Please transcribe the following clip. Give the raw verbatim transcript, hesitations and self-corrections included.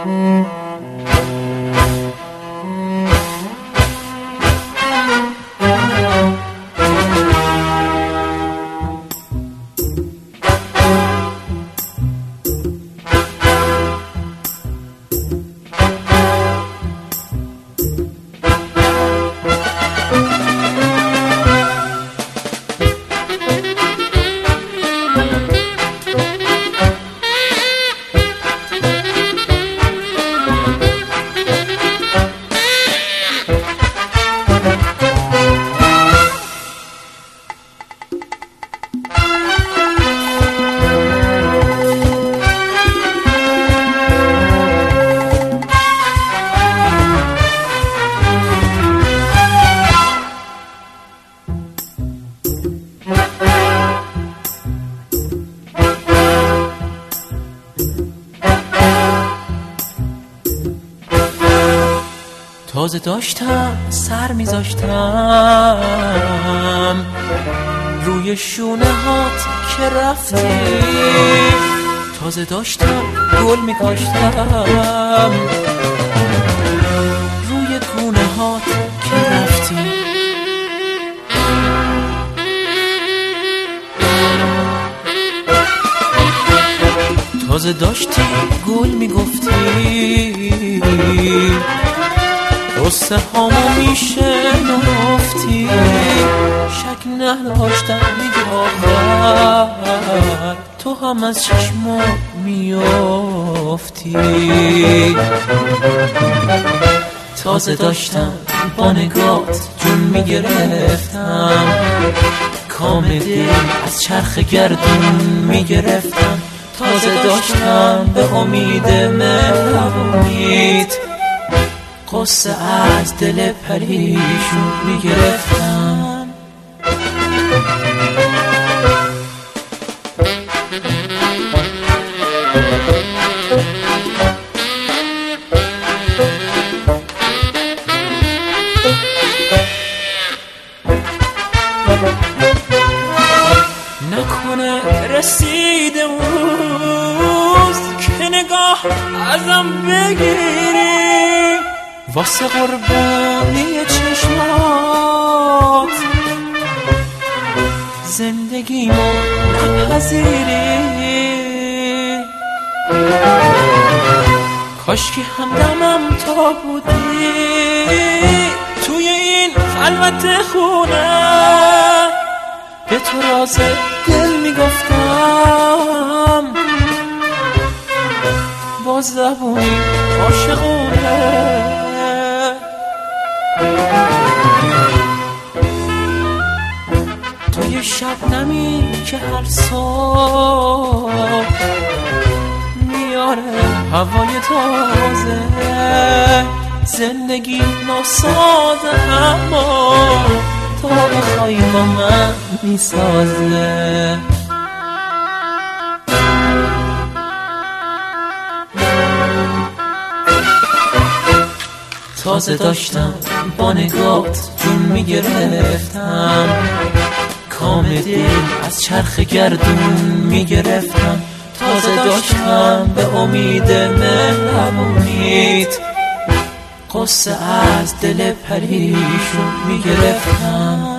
تازه داشتم سر میذاشتم روی شونه هات که رفتی، تازه داشتم گل میکاشتم روی گونه هات که رفتی. تازه داشتی گل میگفتی، قصه هامو میشنفتی، شک نداشتم میگه آخر تو هم از چشمو میافتی. تازه داشتم با نگات جون میگرفتم، کام دل از چرخ گردون میگرفتم. تازه داشتم به امید مهربونیت قصه از دل پریشون میگرفتم. نکنه رسیده اون روز که نگاه ازم بگیری، واسه قربانی چشمات زندگیمو نپذیری. کاشکی همدمم تا بودی توی این خلوت خونه، به تو راز دل میگفتم با زبونی عاشقونه. توی شبنمی که هر صبح میاره هوای تازه، زندگی ناسازه اما تو بخوای با من میسازه. تازه داشتم با نگات جون میگرفتم، کام دل از چرخ گردون میگرفتم. تازه داشتم به امید مهربونیت قصه از دل پریشون میگرفتم.